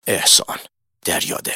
احسان دریادل.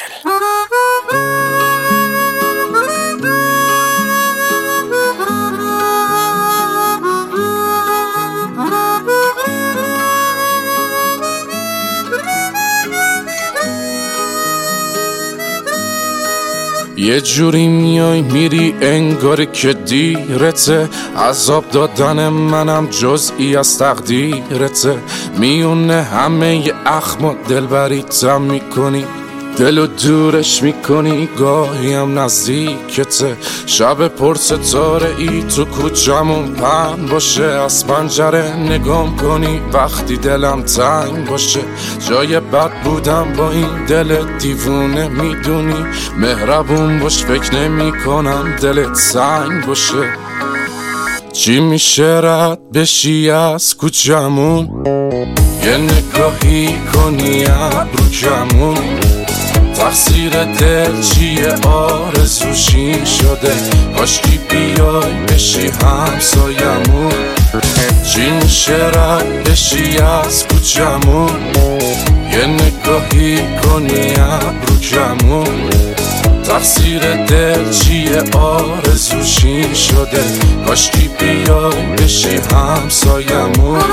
یه جوری میای میری انگار که دیرته، عذاب دادن منم جزئی از تقدیرته. میونه همه ی اخم دلبریتم میکنی، دلو دورش میکنی، گاهی هم نزدیکته. شب پر ستاره ای تو کوچمون پهن باشه، از پنجره نگام کنی وقتی دلم تنگ باشه. جای بد بودم با این دل دیوونه میدونی، مهربون باش فکر نمی کنم دلت سنگ باشه. چی میشه رد بشی از کوچمون، یه نگاهی کنی ابرو کمون. تقصیر دل چیه آرزوشی شده، کاشکی بیای بشی همسایمون. چی میشه رد بشی از کوچمون، یه نگاهی کنی ابرو کمون. تقصیر دل چیه آرزوشی شده، کاشکی بیای بشی همسایمون.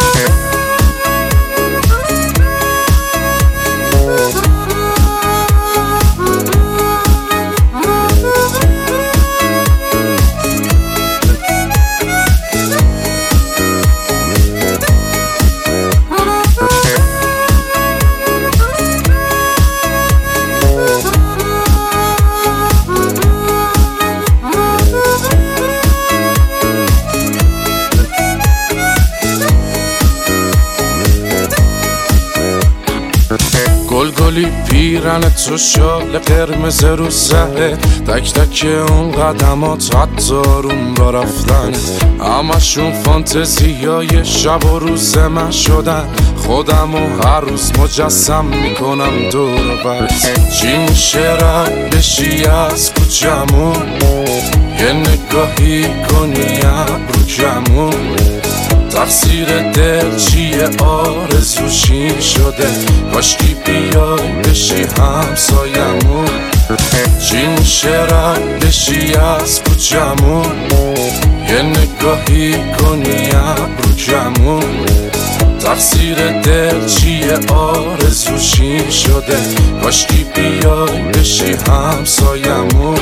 گلگلی پیرن تو شال قرمز رو سره، تک تک اون قدمات حتی روم را رفتن. همشون فانتزیای شب و روز من شدن، خودم و هر روز مجسم میکنم دور بر. چی میشه رد بشی از کوچمون، یه نگاهی کنی ابرو کمون. تقصیر دل چیه آرزوشی شده، کاشکی بیای بشی همسایمون. چی میشه رد بشی از کوچمون، یه نگاهی کنی ابرو کمون. تقصیر دل چیه آرزوشی شده، کاشکی بیای بشی همسایمون.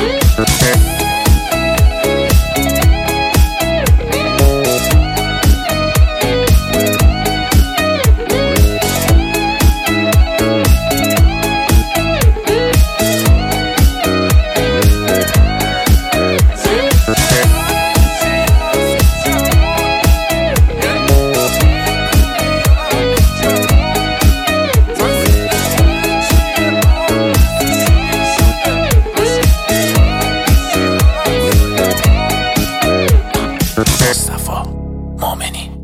مصطفی مؤمنی.